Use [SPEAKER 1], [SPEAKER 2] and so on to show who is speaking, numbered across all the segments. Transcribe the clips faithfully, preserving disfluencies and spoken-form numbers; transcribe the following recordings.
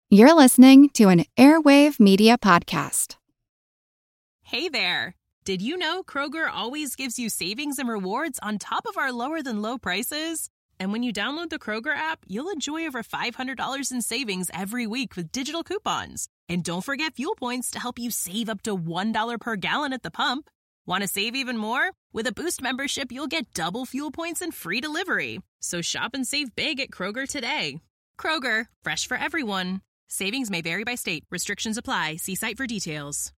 [SPEAKER 1] You're listening to an Airwave Media Podcast.
[SPEAKER 2] Hey there! Did you know Kroger always gives you savings and rewards on top of our lower-than-low prices? And when you download the Kroger app, you'll enjoy over five hundred dollars in savings every week with digital coupons. And don't forget fuel points to help you save up to one dollar per gallon at the pump. Want to save even more? With a Boost membership, you'll get double fuel points and free delivery. So shop and save big at Kroger today. Kroger, fresh for everyone. Savings may vary by state. Restrictions apply. See site for details.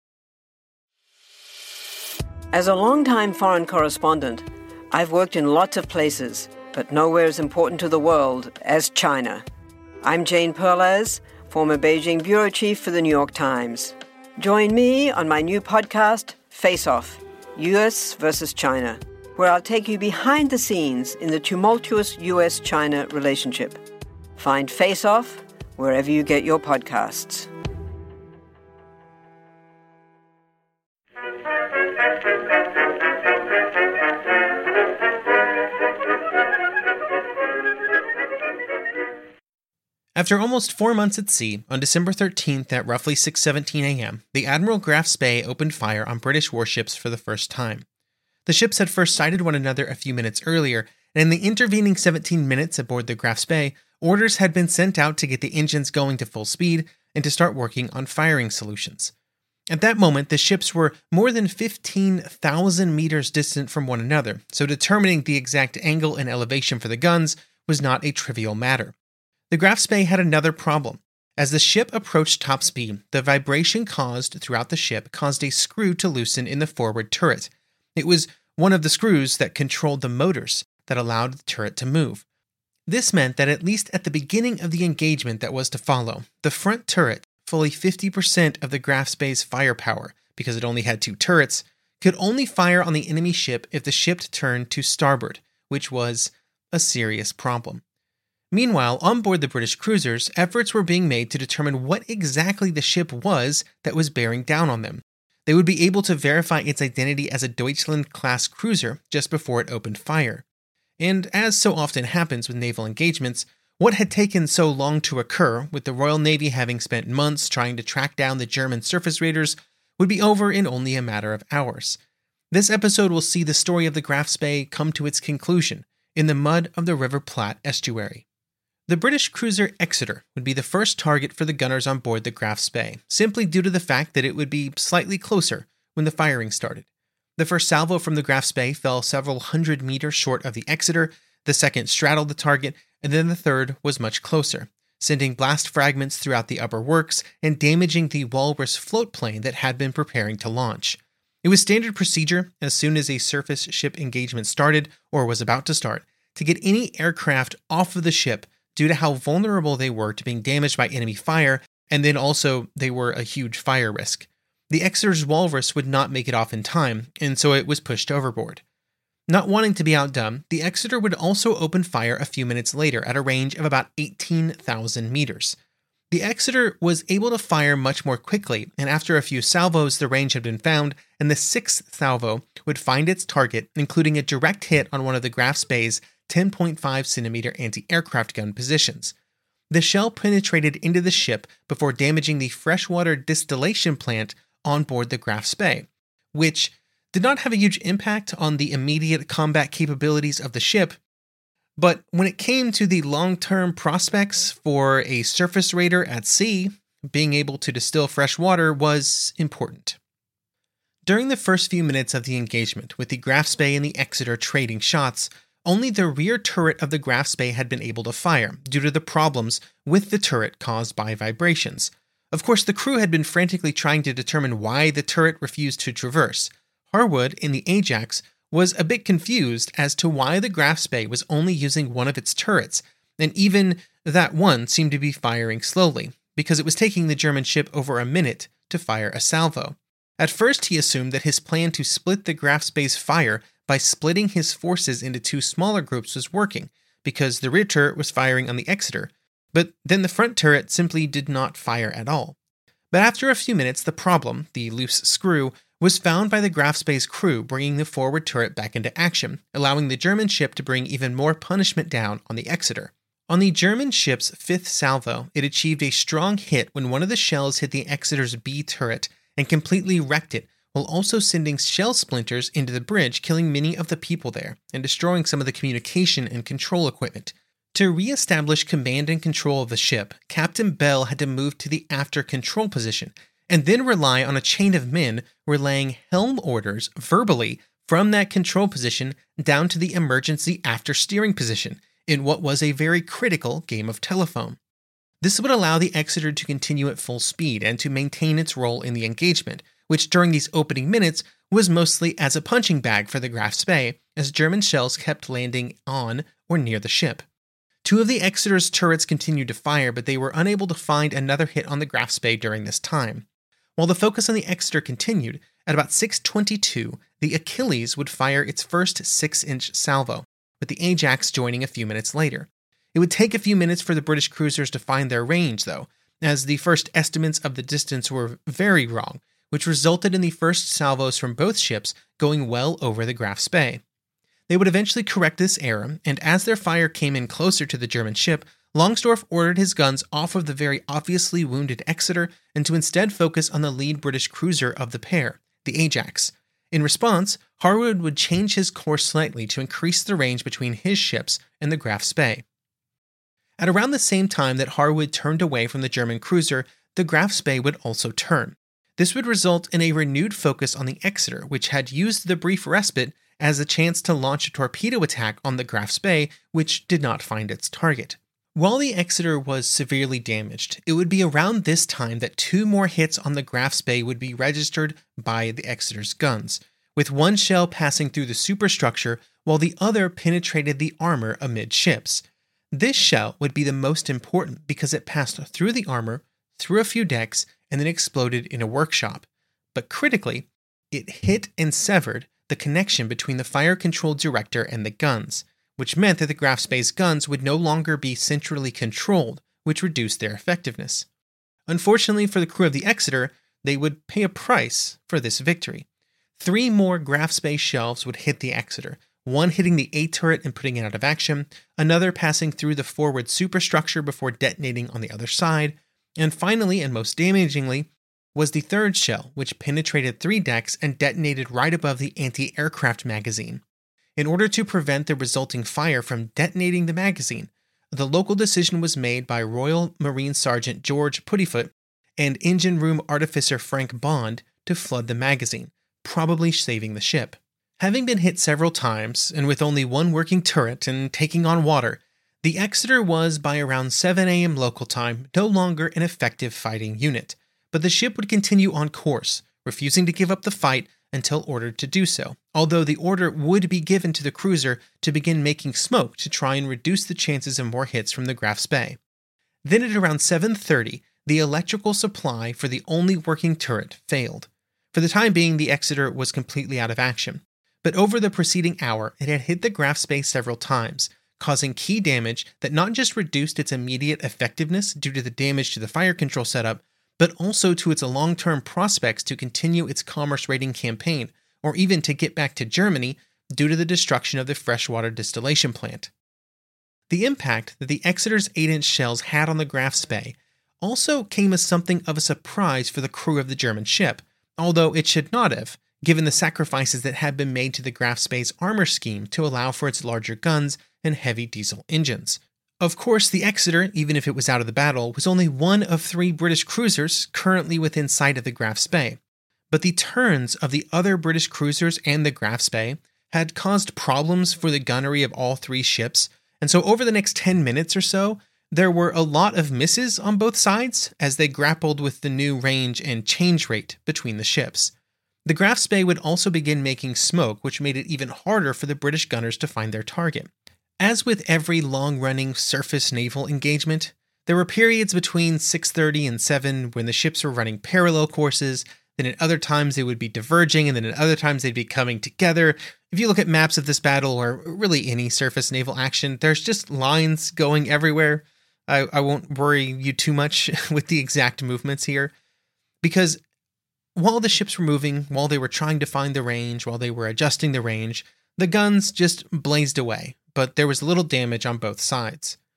[SPEAKER 3] As a longtime foreign correspondent, I've worked in lots of places, but nowhere as important to the world as China. I'm Jane Perlez, former Beijing bureau chief for the New York Times. Join me on my new podcast, Face Off, U S versus China, where I'll take you behind the scenes in the tumultuous U S China relationship. Find Face Off wherever you get your podcasts.
[SPEAKER 4] After almost four months at sea, on December thirteenth at roughly six seventeen a.m., the Admiral Graf Spee opened fire on British warships for the first time. The ships had first sighted one another a few minutes earlier, and in the intervening seventeen minutes aboard the Graf Spee, orders had been sent out to get the engines going to full speed and to start working on firing solutions. At that moment, the ships were more than fifteen thousand meters distant from one another, so determining the exact angle and elevation for the guns was not a trivial matter. The Graf Spee had another problem. As the ship approached top speed, the vibration caused throughout the ship caused a screw to loosen in the forward turret. It was one of the screws that controlled the motors that allowed the turret to move. This meant that at least at the beginning of the engagement that was to follow, the front turret, fully fifty percent of the Graf Spee's firepower, because it only had two turrets, could only fire on the enemy ship if the ship turned to starboard, which was a serious problem. Meanwhile, on board the British cruisers, efforts were being made to determine what exactly the ship was that was bearing down on them. They would be able to verify its identity as a Deutschland-class cruiser just before it opened fire. And as so often happens with naval engagements, what had taken so long to occur, with the Royal Navy having spent months trying to track down the German surface raiders, would be over in only a matter of hours. This episode will see the story of the Graf Spee come to its conclusion in the mud of the River Platte estuary. The British cruiser Exeter would be the first target for the gunners on board the Graf Spee, simply due to the fact that it would be slightly closer when the firing started. The first salvo from the Graf Spee fell several hundred meters short of the Exeter, the second straddled the target, and then the third was much closer, sending blast fragments throughout the upper works and damaging the Walrus float plane that had been preparing to launch. It was standard procedure, as soon as a surface ship engagement started, or was about to start, to get any aircraft off of the ship due to how vulnerable they were to being damaged by enemy fire, and then also they were a huge fire risk. The Exeter's Walrus would not make it off in time, and so it was pushed overboard. Not wanting to be outdone, the Exeter would also open fire a few minutes later at a range of about eighteen thousand meters. The Exeter was able to fire much more quickly, and after a few salvos, the range had been found, and the sixth salvo would find its target, including a direct hit on one of the Graf Spee's ten point five centimeter anti-aircraft gun positions. The shell penetrated into the ship before damaging the freshwater distillation plant on board the Graf Spee, which did not have a huge impact on the immediate combat capabilities of the ship, but when it came to the long-term prospects for a surface raider at sea, being able to distill fresh water was important. During the first few minutes of the engagement, with the Graf Spee and the Exeter trading shots, only the rear turret of the Graf Spee had been able to fire, due to the problems with the turret caused by vibrations. Of course, the crew had been frantically trying to determine why the turret refused to traverse. Harwood, in the Ajax, was a bit confused as to why the Graf Spee was only using one of its turrets, and even that one seemed to be firing slowly, because it was taking the German ship over a minute to fire a salvo. At first, he assumed that his plan to split the Graf Spee's fire by splitting his forces into two smaller groups was working, because the rear turret was firing on the Exeter, but then the front turret simply did not fire at all. But after a few minutes, the problem, the loose screw, was found by the Graf Spee's crew, bringing the forward turret back into action, allowing the German ship to bring even more punishment down on the Exeter. On the German ship's fifth salvo, it achieved a strong hit when one of the shells hit the Exeter's B turret and completely wrecked it, while also sending shell splinters into the bridge, killing many of the people there and destroying some of the communication and control equipment. To re-establish command and control of the ship, Captain Bell had to move to the after control position and then rely on a chain of men relaying helm orders verbally from that control position down to the emergency after steering position in what was a very critical game of telephone. This would allow the Exeter to continue at full speed and to maintain its role in the engagement, which during these opening minutes was mostly as a punching bag for the Graf Spee, as German shells kept landing on or near the ship. Two of the Exeter's turrets continued to fire, but they were unable to find another hit on the Graf Spee during this time. While the focus on the Exeter continued, at about six twenty-two, the Achilles would fire its first six-inch salvo, with the Ajax joining a few minutes later. It would take a few minutes for the British cruisers to find their range, though, as the first estimates of the distance were very wrong, which resulted in the first salvos from both ships going well over the Graf Spee. They would eventually correct this error, and as their fire came in closer to the German ship, Longsdorff ordered his guns off of the very obviously wounded Exeter and to instead focus on the lead British cruiser of the pair, the Ajax. In response, Harwood would change his course slightly to increase the range between his ships and the Graf Spee. At around the same time that Harwood turned away from the German cruiser, the Graf Spee would also turn. This would result in a renewed focus on the Exeter, which had used the brief respite as a chance to launch a torpedo attack on the Graf Spee, which did not find its target. While the Exeter was severely damaged, it would be around this time that two more hits on the Graf Spee would be registered by the Exeter's guns, with one shell passing through the superstructure while the other penetrated the armor amidships. This shell would be the most important because it passed through the armor, through a few decks, and then exploded in a workshop. But critically, it hit and severed the connection between the fire control director and the guns, which meant that the Graf Spee's guns would no longer be centrally controlled, which reduced their effectiveness. Unfortunately for the crew of the Exeter, they would pay a price for this victory. Three more Graf Spee shells would hit the Exeter, one hitting the A turret and putting it out of action, another passing through the forward superstructure before detonating on the other side, and finally, and most damagingly, was the third shell, which penetrated three decks and detonated right above the anti-aircraft magazine. In order to prevent the resulting fire from detonating the magazine, the local decision was made by Royal Marine Sergeant George Puttyfoot and engine room artificer Frank Bond to flood the magazine, probably saving the ship. Having been hit several times, and with only one working turret and taking on water, the Exeter was, by around seven a.m. local time, no longer an effective fighting unit, but the ship would continue on course, refusing to give up the fight until ordered to do so, although the order would be given to the cruiser to begin making smoke to try and reduce the chances of more hits from the Graf Spee. Then at around seven thirty, the electrical supply for the only working turret failed. For the time being, the Exeter was completely out of action, but over the preceding hour, it had hit the Graf Spee several times, causing key damage that not just reduced its immediate effectiveness due to the damage to the fire control setup, but also to its long-term prospects to continue its commerce raiding campaign, or even to get back to Germany due to the destruction of the freshwater distillation plant. The impact that the Exeter's eight-inch shells had on the Graf Spee also came as something of a surprise for the crew of the German ship, although it should not have, given the sacrifices that had been made to the Graf Spee's armor scheme to allow for its larger guns and heavy diesel engines. Of course, the Exeter, even if it was out of the battle, was only one of three British cruisers currently within sight of the Graf Spee, but the turns of the other British cruisers and the Graf Spee had caused problems for the gunnery of all three ships, and so over the next ten minutes or so, there were a lot of misses on both sides as they grappled with the new range and change rate between the ships. The Graf Spee would also begin making smoke, which made it even harder for the British gunners to find their target. As with every long-running surface naval engagement, there were periods between six thirty and seven when the ships were running parallel courses, then at other times they would be diverging, and then at other times they'd be coming together. If you look at maps of this battle, or really any surface naval action, there's just lines going everywhere. I, I won't worry you too much with the exact movements here, because while the ships were moving, while they were trying to find the range, while they were adjusting the range, the guns just blazed away, but there was little damage on both sides.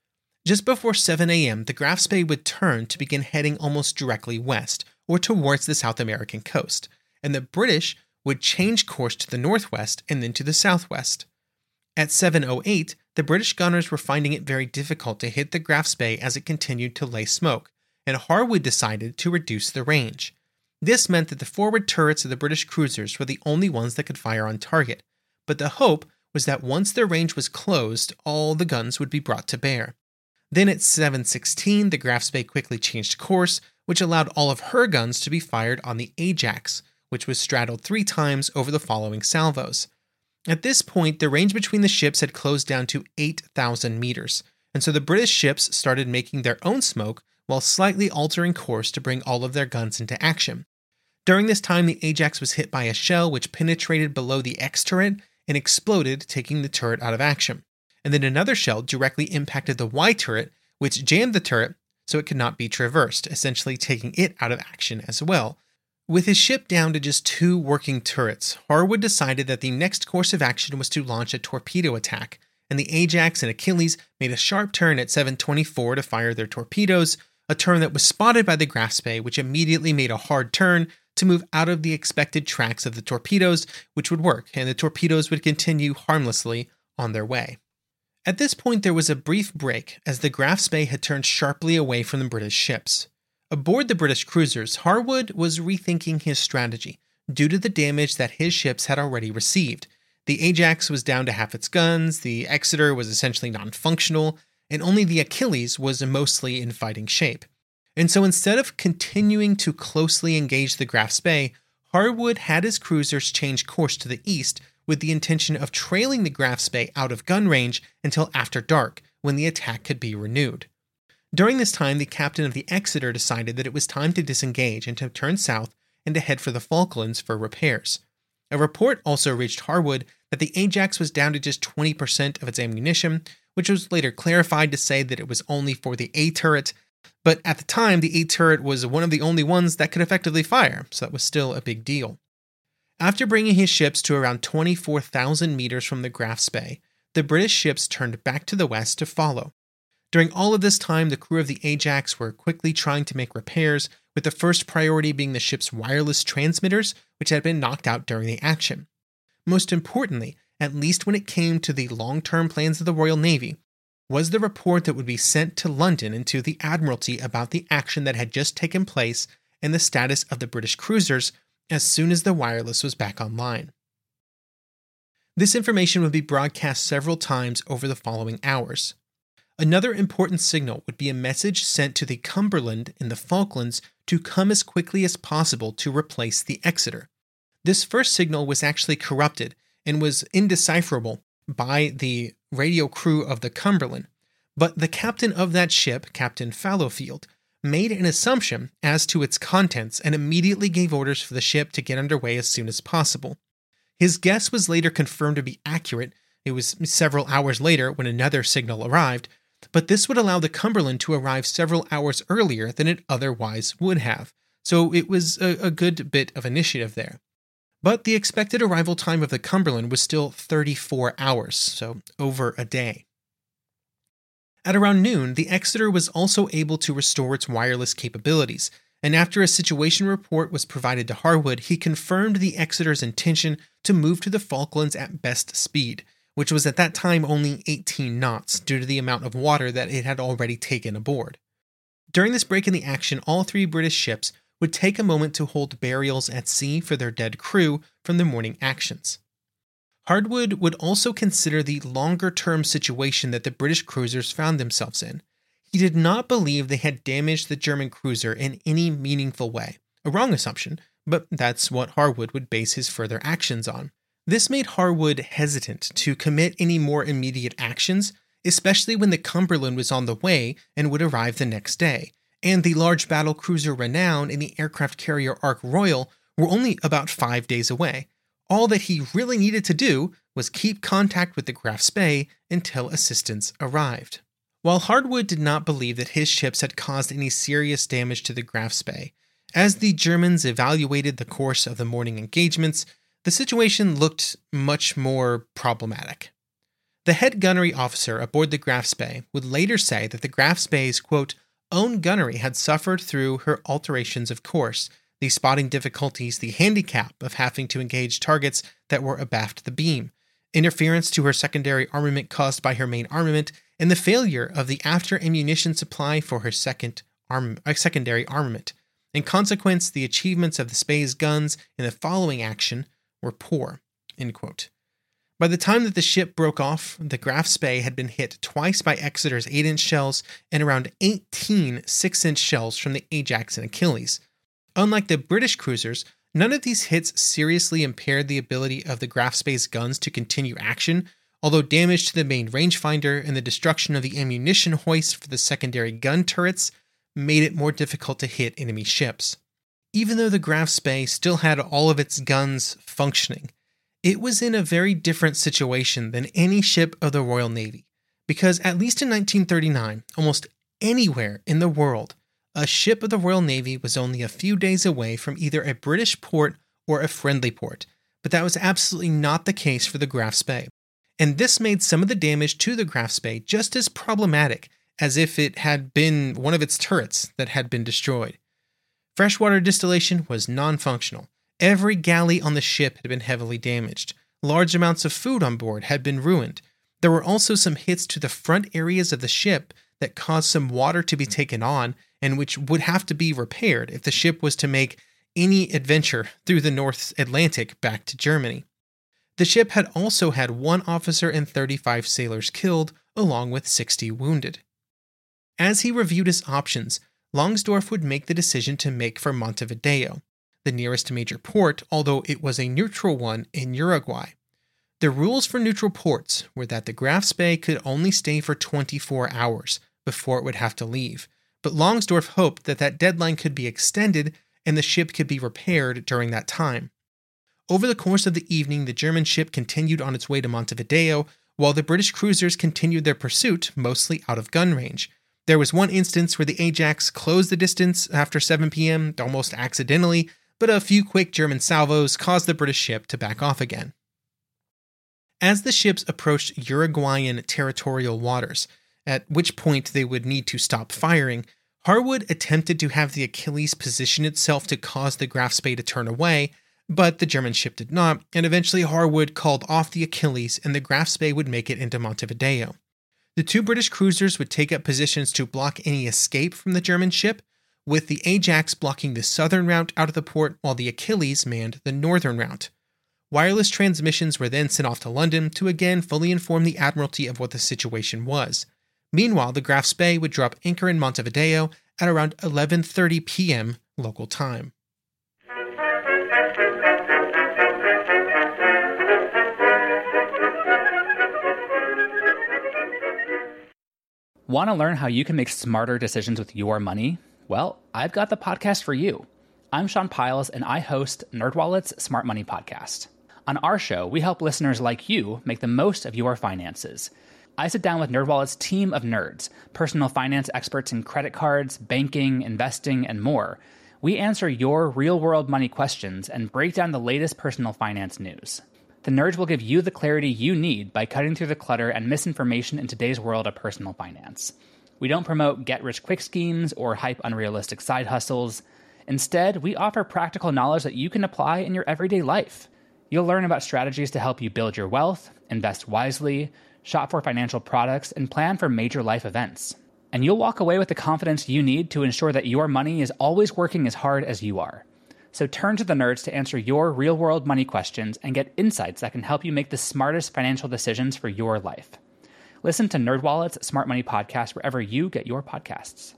[SPEAKER 4] Just before seven a.m., the Graf Spee would turn to begin heading almost directly west, or towards the South American coast, and the British would change course to the northwest and then to the southwest. At seven oh eight, the British gunners were finding it very difficult to hit the Graf Spee as it continued to lay smoke, and Harwood decided to reduce the range. This meant that the forward turrets of the British cruisers were the only ones that could fire on target, but the hope was that once their range was closed, all the guns would be brought to bear. Then at seven sixteen, the Graf Spee quickly changed course, which allowed all of her guns to be fired on the Ajax, which was straddled three times over the following salvos. At this point, the range between the ships had closed down to eight thousand meters, and so the British ships started making their own smoke while slightly altering course to bring all of their guns into action. During this time, the Ajax was hit by a shell which penetrated below the X turret and exploded, taking the turret out of action. And then another shell directly impacted the Y turret, which jammed the turret so it could not be traversed, essentially taking it out of action as well. With his ship down to just two working turrets, Harwood decided that the next course of action was to launch a torpedo attack, and the Ajax and Achilles made a sharp turn at seven twenty-four to fire their torpedoes, a turn that was spotted by the Graf Spee, which immediately made a hard turn to move out of the expected tracks of the torpedoes, which would work, and the torpedoes would continue harmlessly on their way. At this point, there was a brief break as the Graf Spee had turned sharply away from the British ships. Aboard the British cruisers, Harwood was rethinking his strategy due to the damage that his ships had already received. The Ajax was down to half its guns, the Exeter was essentially non-functional, and only the Achilles was mostly in fighting shape. And so instead of continuing to closely engage the Graf Spee, Harwood had his cruisers change course to the east with the intention of trailing the Graf Spee out of gun range until after dark, when the attack could be renewed. During this time, the captain of the Exeter decided that it was time to disengage and to turn south and to head for the Falklands for repairs. A report also reached Harwood that the Ajax was down to just twenty percent of its ammunition, which was later clarified to say that it was only for the A turret, but at the time, the A turret was one of the only ones that could effectively fire, so that was still a big deal. After bringing his ships to around twenty-four thousand meters from the Graf Spee, the British ships turned back to the west to follow. During all of this time, the crew of the Ajax were quickly trying to make repairs, with the first priority being the ship's wireless transmitters, which had been knocked out during the action. Most importantly, at least when it came to the long-term plans of the Royal Navy, was the report that would be sent to London and to the Admiralty about the action that had just taken place and the status of the British cruisers as soon as the wireless was back online. This information would be broadcast several times over the following hours. Another important signal would be a message sent to the Cumberland in the Falklands to come as quickly as possible to replace the Exeter. This first signal was actually corrupted and was indecipherable by the radio crew of the Cumberland, but the captain of that ship, Captain Fallowfield, made an assumption as to its contents and immediately gave orders for the ship to get underway as soon as possible. His guess was later confirmed to be accurate. It was several hours later when another signal arrived, but this would allow the Cumberland to arrive several hours earlier than it otherwise would have, so it was a, a good bit of initiative there. But the expected arrival time of the Cumberland was still thirty-four hours, so over a day. At around noon, the Exeter was also able to restore its wireless capabilities, and after a situation report was provided to Harwood, he confirmed the Exeter's intention to move to the Falklands at best speed, which was at that time only eighteen knots due to the amount of water that it had already taken aboard. During this break in the action, all three British ships would take a moment to hold burials at sea for their dead crew from the morning actions. Harwood would also consider the longer-term situation that the British cruisers found themselves in. He did not believe they had damaged the German cruiser in any meaningful way. A wrong assumption, but that's what Harwood would base his further actions on. This made Harwood hesitant to commit any more immediate actions, especially when the Cumberland was on the way and would arrive the next day, and the large battle cruiser Renown and the aircraft carrier Ark Royal were only about five days away. All that he really needed to do was keep contact with the Graf Spee until assistance arrived. While Harwood did not believe that his ships had caused any serious damage to the Graf Spee, as the Germans evaluated the course of the morning engagements, the situation looked much more problematic. The head gunnery officer aboard the Graf Spee would later say that the Graf Spee's, quote, own gunnery had suffered through her alterations of course, the spotting difficulties, the handicap of having to engage targets that were abaft the beam, interference to her secondary armament caused by her main armament, and the failure of the after ammunition supply for her second arm, uh, secondary armament. In consequence, the achievements of the Spee's guns in the following action were poor, end quote. By the time that the ship broke off, the Graf Spee had been hit twice by Exeter's eight inch shells and around eighteen six inch shells from the Ajax and Achilles. Unlike the British cruisers, none of these hits seriously impaired the ability of the Graf Spee's guns to continue action, although damage to the main rangefinder and the destruction of the ammunition hoist for the secondary gun turrets made it more difficult to hit enemy ships. Even though the Graf Spee still had all of its guns functioning, it was in a very different situation than any ship of the Royal Navy, because at least in nineteen thirty-nine, almost anywhere in the world, a ship of the Royal Navy was only a few days away from either a British port or a friendly port, but that was absolutely not the case for the Graf Spee. And this made some of the damage to the Graf Spee just as problematic as if it had been one of its turrets that had been destroyed. Freshwater distillation was non-functional. Every galley on the ship had been heavily damaged. Large amounts of food on board had been ruined. There were also some hits to the front areas of the ship that caused some water to be taken on and which would have to be repaired if the ship was to make any adventure through the North Atlantic back to Germany. The ship had also had one officer and thirty-five sailors killed, along with sixty wounded. As he reviewed his options, Longsdorff would make the decision to make for Montevideo, the nearest major port, although it was a neutral one in Uruguay. The rules for neutral ports were that the Graf Spee could only stay for twenty-four hours before it would have to leave, but Longsdorff hoped that that deadline could be extended and the ship could be repaired during that time. Over the course of the evening, the German ship continued on its way to Montevideo, while the British cruisers continued their pursuit, mostly out of gun range. There was one instance where the Ajax closed the distance after seven p.m., almost accidentally, but a few quick German salvos caused the British ship to back off again. As the ships approached Uruguayan territorial waters, at which point they would need to stop firing, Harwood attempted to have the Achilles position itself to cause the Graf Spee to turn away, but the German ship did not, and eventually Harwood called off the Achilles and the Graf Spee would make it into Montevideo. The two British cruisers would take up positions to block any escape from the German ship, with the Ajax blocking the southern route out of the port while the Achilles manned the northern route. Wireless transmissions were then sent off to London to again fully inform the Admiralty of what the situation was. Meanwhile, the Graf Spee would drop anchor in Montevideo at around eleven thirty p.m. local time.
[SPEAKER 5] Want to learn how you can make smarter decisions with your money? Well, I've got the podcast for you. I'm Sean Piles, and I host NerdWallet's Smart Money Podcast. On our show, we help listeners like you make the most of your finances. I sit down with NerdWallet's team of nerds, personal finance experts in credit cards, banking, investing, and more. We answer your real-world money questions and break down the latest personal finance news. The nerds will give you the clarity you need by cutting through the clutter and misinformation in today's world of personal finance. We don't promote get-rich-quick schemes or hype unrealistic side hustles. Instead, we offer practical knowledge that you can apply in your everyday life. You'll learn about strategies to help you build your wealth, invest wisely, shop for financial products, and plan for major life events. And you'll walk away with the confidence you need to ensure that your money is always working as hard as you are. So turn to the nerds to answer your real-world money questions and get insights that can help you make the smartest financial decisions for your life. Listen to NerdWallet's Smart Money Podcast wherever you get your podcasts.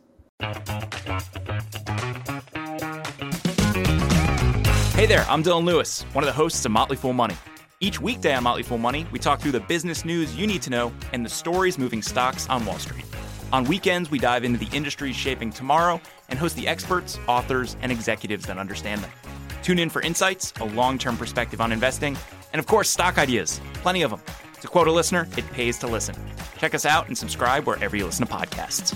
[SPEAKER 6] Hey there, I'm Dylan Lewis, one of the hosts of Motley Fool Money. Each weekday on Motley Fool Money, we talk through the business news you need to know and the stories moving stocks on Wall Street. On weekends, we dive into the industries shaping tomorrow and host the experts, authors, and executives that understand them. Tune in for insights, a long-term perspective on investing, and of course, stock ideas. Plenty of them. To quote a listener, it pays to listen. Check us out and subscribe wherever you listen to podcasts.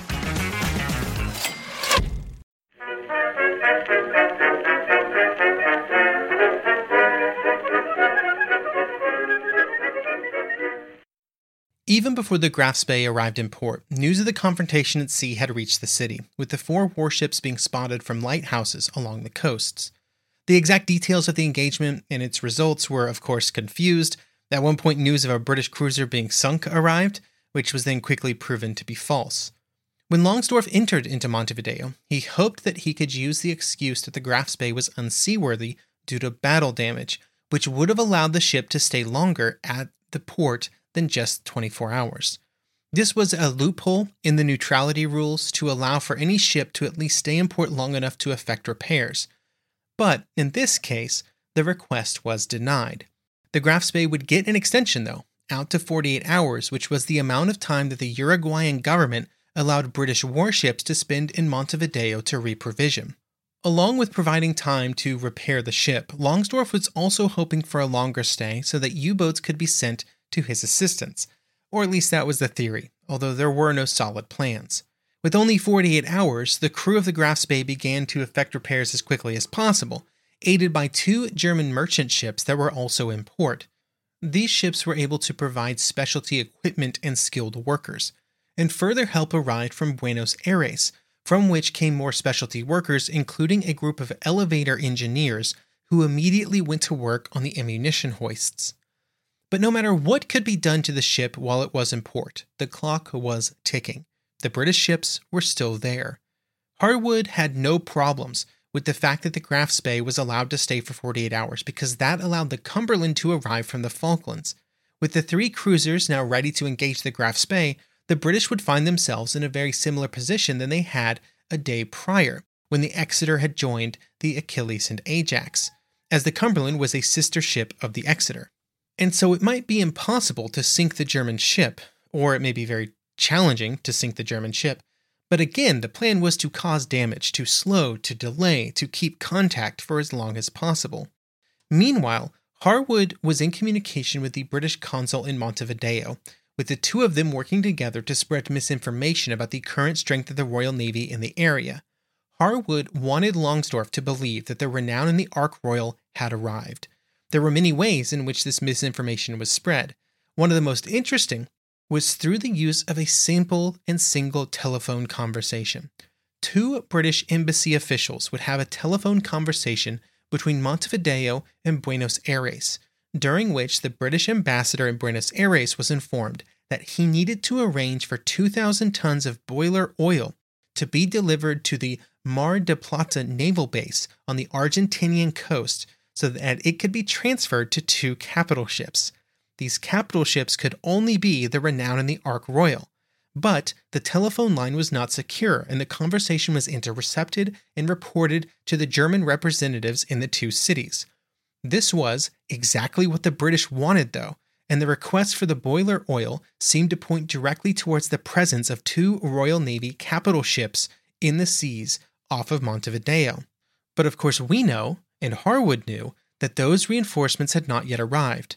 [SPEAKER 4] before the Graf Spee arrived in port, news of the confrontation at sea had reached the city, with the four warships being spotted from lighthouses along the coasts. The exact details of the engagement and its results were, of course, confused. At one point, news of a British cruiser being sunk arrived, which was then quickly proven to be false. When Longsdorff entered into Montevideo, he hoped that he could use the excuse that the Graf Spee was unseaworthy due to battle damage, which would have allowed the ship to stay longer at the port than just twenty-four hours. This was a loophole in the neutrality rules to allow for any ship to at least stay in port long enough to effect repairs. But in this case, the request was denied. The Graf Spee would get an extension, though, out to forty-eight hours, which was the amount of time that the Uruguayan government allowed British warships to spend in Montevideo to reprovision. Along with providing time to repair the ship, Longsdorff was also hoping for a longer stay so that U-boats could be sent to his assistance. Or at least that was the theory, although there were no solid plans. With only forty-eight hours, the crew of the Graf Spee began to effect repairs as quickly as possible, aided by two German merchant ships that were also in port. These ships were able to provide specialty equipment and skilled workers, and further help arrived from Buenos Aires, from which came more specialty workers, including a group of elevator engineers who immediately went to work on the ammunition hoists. But no matter what could be done to the ship while it was in port, the clock was ticking. The British ships were still there. Harwood had no problems with the fact that the Graf Spee was allowed to stay for forty-eight hours because that allowed the Cumberland to arrive from the Falklands. With the three cruisers now ready to engage the Graf Spee, the British would find themselves in a very similar position than they had a day prior, when the Exeter had joined the Achilles and Ajax, as the Cumberland was a sister ship of the Exeter. And so it might be impossible to sink the German ship, or it may be very challenging to sink the German ship, but again, the plan was to cause damage, to slow, to delay, to keep contact for as long as possible. Meanwhile, Harwood was in communication with the British consul in Montevideo, with the two of them working together to spread misinformation about the current strength of the Royal Navy in the area. Harwood wanted Longsdorff to believe that the renown in the Ark Royal had arrived. There were many ways in which this misinformation was spread. One of the most interesting was through the use of a simple and single telephone conversation. Two British embassy officials would have a telephone conversation between Montevideo and Buenos Aires, during which the British ambassador in Buenos Aires was informed that he needed to arrange for two thousand tons of boiler oil to be delivered to the Mar del Plata naval base on the Argentinian coast so that it could be transferred to two capital ships. These capital ships could only be the Renown and the Ark Royal, but the telephone line was not secure and the conversation was intercepted and reported to the German representatives in the two cities. This was exactly what the British wanted, though, and the request for the boiler oil seemed to point directly towards the presence of two Royal Navy capital ships in the seas off of Montevideo. But of course we know, and Harwood knew, that those reinforcements had not yet arrived.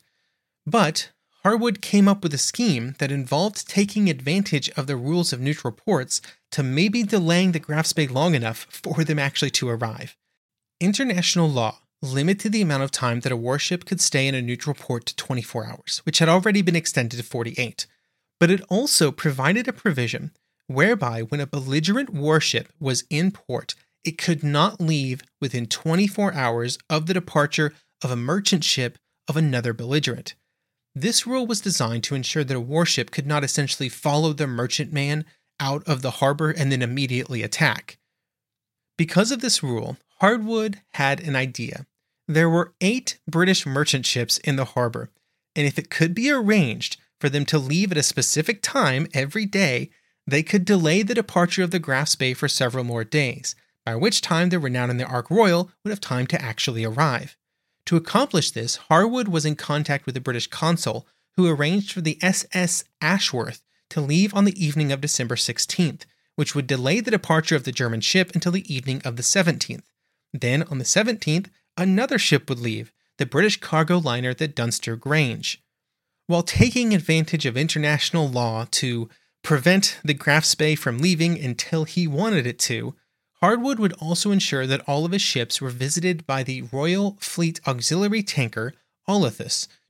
[SPEAKER 4] But Harwood came up with a scheme that involved taking advantage of the rules of neutral ports to maybe delaying the Graf Spee long enough for them actually to arrive. International law limited the amount of time that a warship could stay in a neutral port to twenty-four hours, which had already been extended to forty-eight. But it also provided a provision whereby when a belligerent warship was in port, it could not leave within twenty-four hours of the departure of a merchant ship of another belligerent. This rule was designed to ensure that a warship could not essentially follow the merchantman out of the harbor and then immediately attack. Because of this rule, Harwood had an idea. There were eight British merchant ships in the harbor, and if it could be arranged for them to leave at a specific time every day, they could delay the departure of the Graf Spee for several more days, by which time the Renown and the Ark Royal would have time to actually arrive. To accomplish this, Harwood was in contact with the British consul, who arranged for the S S Ashworth to leave on the evening of December sixteenth, which would delay the departure of the German ship until the evening of the seventeenth. Then, on the seventeenth, another ship would leave, the British cargo liner the Dunster Grange. While taking advantage of international law to prevent the Graf Spee from leaving until he wanted it to, Harwood would also ensure that all of his ships were visited by the Royal Fleet Auxiliary tanker Olithus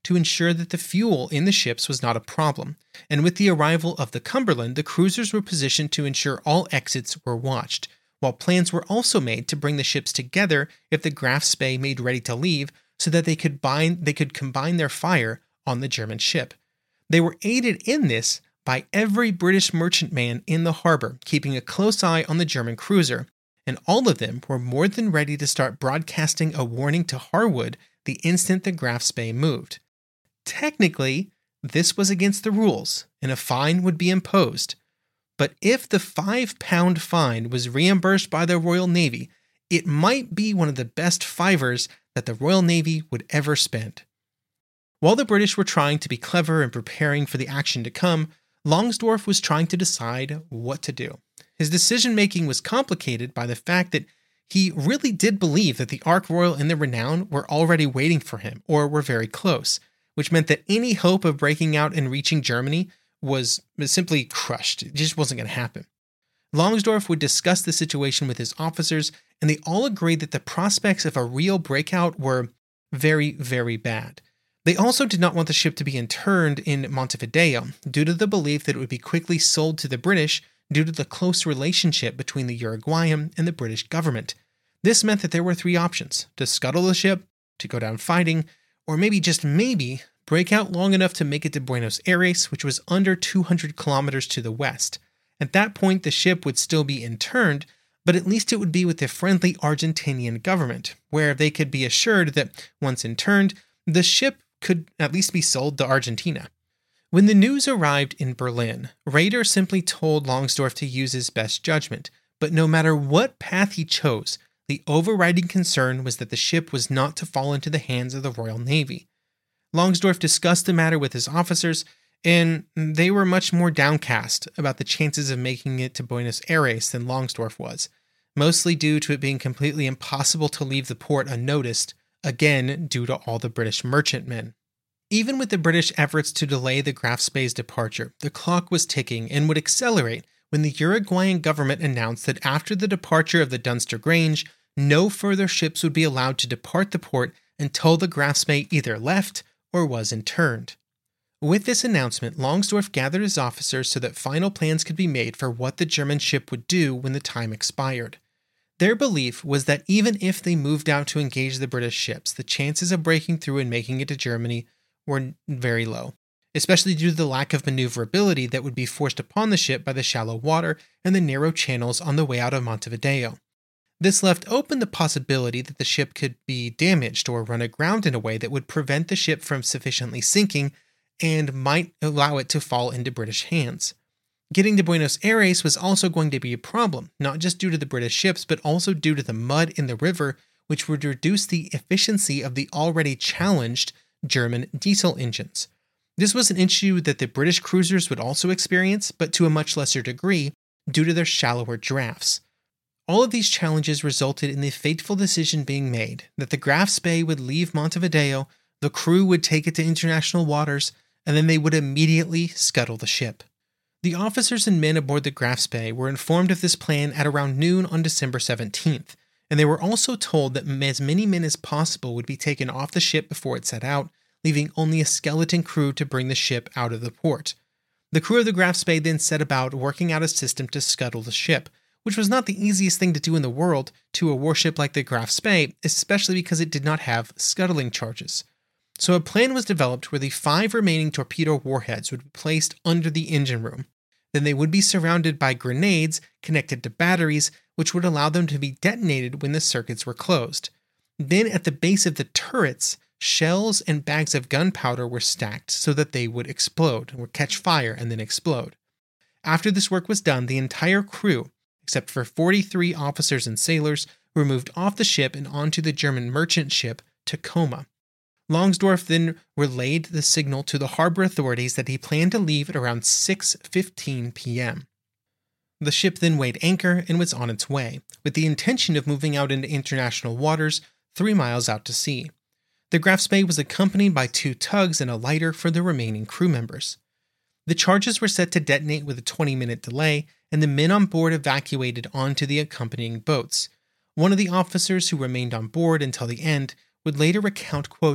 [SPEAKER 4] to ensure that the fuel in the ships was not a problem, and with the arrival of the Cumberland, the cruisers were positioned to ensure all exits were watched, while plans were also made to bring the ships together if the Graf Spee made ready to leave so that they could bind they could combine their fire on the German ship. They were aided in this by every British merchantman in the harbor keeping a close eye on the German cruiser, and all of them were more than ready to start broadcasting a warning to Harwood the instant the Graf Spee moved. Technically, this was against the rules, and a fine would be imposed. But if the five-pound fine was reimbursed by the Royal Navy, it might be one of the best fivers that the Royal Navy would ever spend. While the British were trying to be clever and preparing for the action to come, Longsdorff was trying to decide what to do. His decision-making was complicated by the fact that he really did believe that the Ark Royal and the Renown were already waiting for him, or were very close, which meant that any hope of breaking out and reaching Germany was simply crushed. It just wasn't going to happen. Longsdorff would discuss the situation with his officers, and they all agreed that the prospects of a real breakout were very, very bad. They also did not want the ship to be interned in Montevideo, due to the belief that it would be quickly sold to the British due to the close relationship between the Uruguayan and the British government. This meant that there were three options: to scuttle the ship, to go down fighting, or maybe, just maybe, break out long enough to make it to Buenos Aires, which was under two hundred kilometers to the west. At that point, the ship would still be interned, but at least it would be with the friendly Argentinian government, where they could be assured that once interned, the ship could at least be sold to Argentina. When the news arrived in Berlin, Raeder simply told Longsdorff to use his best judgment, but no matter what path he chose, the overriding concern was that the ship was not to fall into the hands of the Royal Navy. Longsdorff discussed the matter with his officers, and they were much more downcast about the chances of making it to Buenos Aires than Longsdorff was, mostly due to it being completely impossible to leave the port unnoticed, again due to all the British merchantmen. Even with the British efforts to delay the Graf Spee's departure, the clock was ticking and would accelerate when the Uruguayan government announced that after the departure of the Dunster Grange, no further ships would be allowed to depart the port until the Graf Spee either left or was interned. With this announcement, Longsdorff gathered his officers so that final plans could be made for what the German ship would do when the time expired. Their belief was that even if they moved out to engage the British ships, the chances of breaking through and making it to Germany were very low, especially due to the lack of maneuverability that would be forced upon the ship by the shallow water and the narrow channels on the way out of Montevideo. This left open the possibility that the ship could be damaged or run aground in a way that would prevent the ship from sufficiently sinking and might allow it to fall into British hands. Getting to Buenos Aires was also going to be a problem, not just due to the British ships, but also due to the mud in the river, which would reduce the efficiency of the already challenged German diesel engines. This was an issue that the British cruisers would also experience, but to a much lesser degree, due to their shallower drafts. All of these challenges resulted in the fateful decision being made that the Graf Spee would leave Montevideo, the crew would take it to international waters, and then they would immediately scuttle the ship. The officers and men aboard the Graf Spee were informed of this plan at around noon on December seventeenth, and they were also told that as many men as possible would be taken off the ship before it set out, leaving only a skeleton crew to bring the ship out of the port. The crew of the Graf Spee then set about working out a system to scuttle the ship, which was not the easiest thing to do in the world to a warship like the Graf Spee, especially because it did not have scuttling charges. So a plan was developed where the five remaining torpedo warheads would be placed under the engine room. Then they would be surrounded by grenades connected to batteries, which would allow them to be detonated when the circuits were closed. Then at the base of the turrets, shells and bags of gunpowder were stacked so that they would explode, or catch fire and then explode. After this work was done, the entire crew, except for forty-three officers and sailors, were moved off the ship and onto the German merchant ship Tacoma. Longsdorff then relayed the signal to the harbor authorities that he planned to leave at around six fifteen p.m. The ship then weighed anchor and was on its way, with the intention of moving out into international waters three miles out to sea. The Graf Spee was accompanied by two tugs and a lighter for the remaining crew members. The charges were set to detonate with a twenty-minute delay, and the men on board evacuated onto the accompanying boats. One of the officers who remained on board until the end would later recount, quote,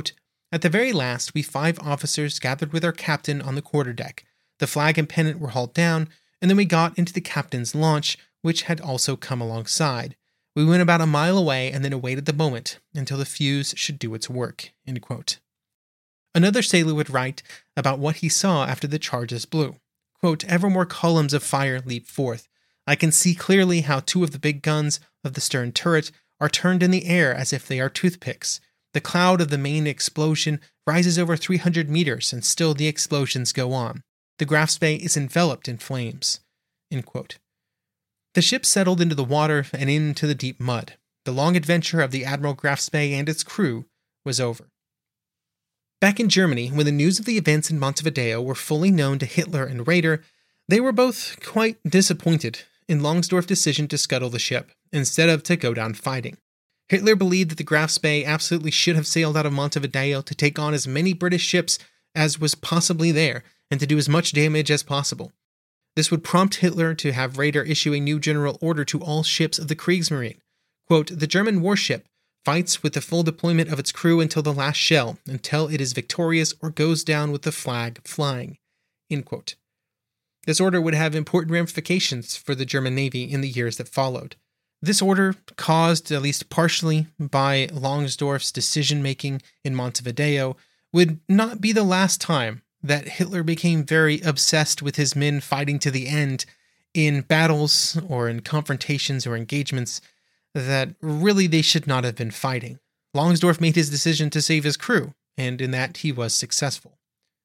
[SPEAKER 4] At the very last, we five officers gathered with our captain on the quarterdeck. The flag and pennant were hauled down, and then we got into the captain's launch, which had also come alongside. We went about a mile away and then awaited the moment until the fuse should do its work." End quote. Another sailor would write about what he saw after the charges blew. Quote, "Ever more columns of fire leap forth. I can see clearly how two of the big guns of the stern turret are turned in the air as if they are toothpicks. The cloud of the main explosion rises over three hundred meters, and still the explosions go on. The Graf Spee is enveloped in flames." End quote. The ship settled into the water and into the deep mud. The long adventure of the Admiral Graf Spee and its crew was over. Back in Germany, when the news of the events in Montevideo were fully known to Hitler and Raeder, they were both quite disappointed in Longsdorff's decision to scuttle the ship, instead of to go down fighting. Hitler believed that the Graf Spee absolutely should have sailed out of Montevideo to take on as many British ships as was possibly there, and to do as much damage as possible. This would prompt Hitler to have Raeder issue a new general order to all ships of the Kriegsmarine. Quote, "The German warship fights with the full deployment of its crew until the last shell, until it is victorious or goes down with the flag flying." End quote. This order would have important ramifications for the German Navy in the years that followed. This order, caused at least partially by Longsdorff's decision-making in Montevideo, would not be the last time that Hitler became very obsessed with his men fighting to the end in battles or in confrontations or engagements that really they should not have been fighting. Longsdorff made his decision to save his crew, and in that he was successful.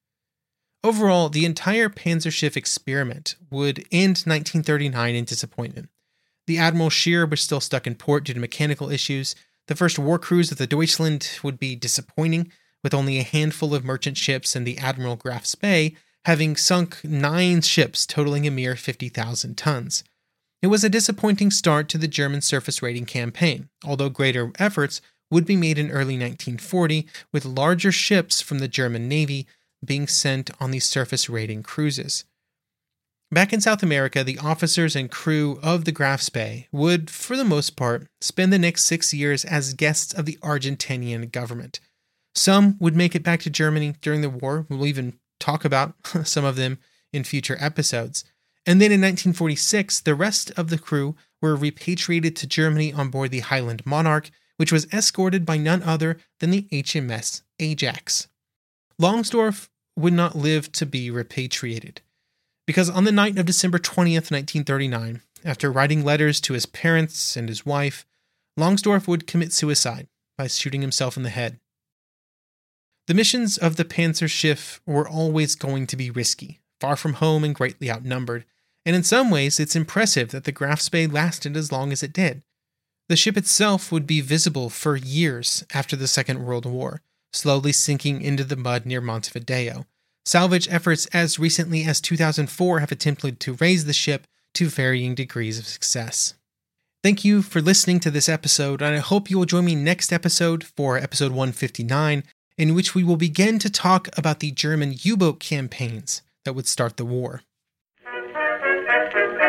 [SPEAKER 4] Overall, the entire Panzerschiff experiment would end nineteen thirty-nine in disappointment. The Admiral Scheer was still stuck in port due to mechanical issues. The first war cruise of the Deutschland would be disappointing, with only a handful of merchant ships and the Admiral Graf Spee having sunk nine ships totaling a mere fifty thousand tons. It was a disappointing start to the German surface raiding campaign, although greater efforts would be made in early nineteen forty, with larger ships from the German Navy being sent on these surface raiding cruises. Back in South America, the officers and crew of the Graf Spee would, for the most part, spend the next six years as guests of the Argentinian government. Some would make it back to Germany during the war. We'll even talk about some of them in future episodes. And then in nineteen forty-six, the rest of the crew were repatriated to Germany on board the Highland Monarch, which was escorted by none other than the H M S Ajax. Longsdorff would not live to be repatriated, because on the night of December twentieth, nineteen thirty-nine, after writing letters to his parents and his wife, Longsdorff would commit suicide by shooting himself in the head. The missions of the Panzerschiff were always going to be risky, far from home and greatly outnumbered, and in some ways it's impressive that the Graf Spee lasted as long as it did. The ship itself would be visible for years after the Second World War, slowly sinking into the mud near Montevideo. Salvage efforts as recently as two thousand four have attempted to raise the ship to varying degrees of success. Thank you for listening to this episode, and I hope you will join me next episode for episode one fifty-nine, in which we will begin to talk about the German U-boat campaigns that would start the war.